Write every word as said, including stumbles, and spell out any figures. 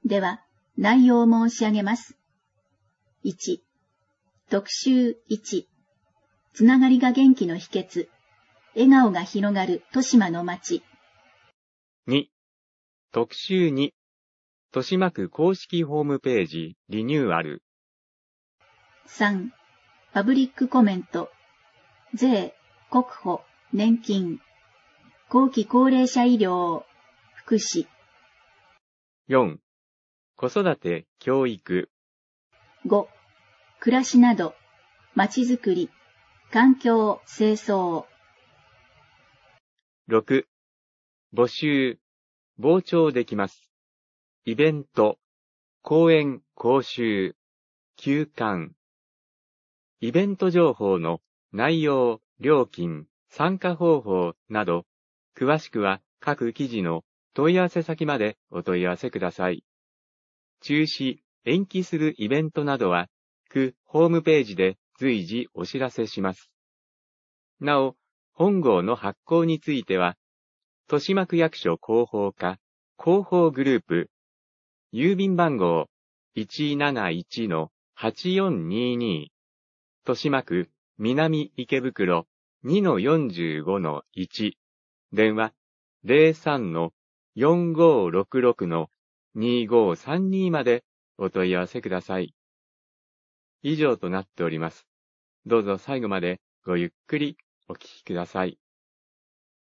では、内容を申し上げます。いち、特集いち、つながりが元気の秘訣、笑顔が広がる豊島の街。 に、特集に、豊島区公式ホームページリニューアル。 さん、パブリックコメント、税、国保、年金、後期高齢者医療、福祉。 よん、子育て、教育。 ご、暮らしなど、まちづくり、環境、清掃。 ろく、募集、傍聴できます。イベント、講演、講習、休館。イベント情報の内容、料金、参加方法など、詳しくは各記事の問い合わせ先までお問い合わせください。中止、延期するイベントなどは、区ホームページで随時お知らせします。なお、本号の発行については、豊島区役所広報課、広報グループ、郵便番号 いちなないちのはちよんにに、豊島区南池袋 にのよんじゅうごのいち、電話 ゼロさんのよんごろくろくのにごさんに までお問い合わせください。以上となっております。どうぞ最後までごゆっくりお聞きください。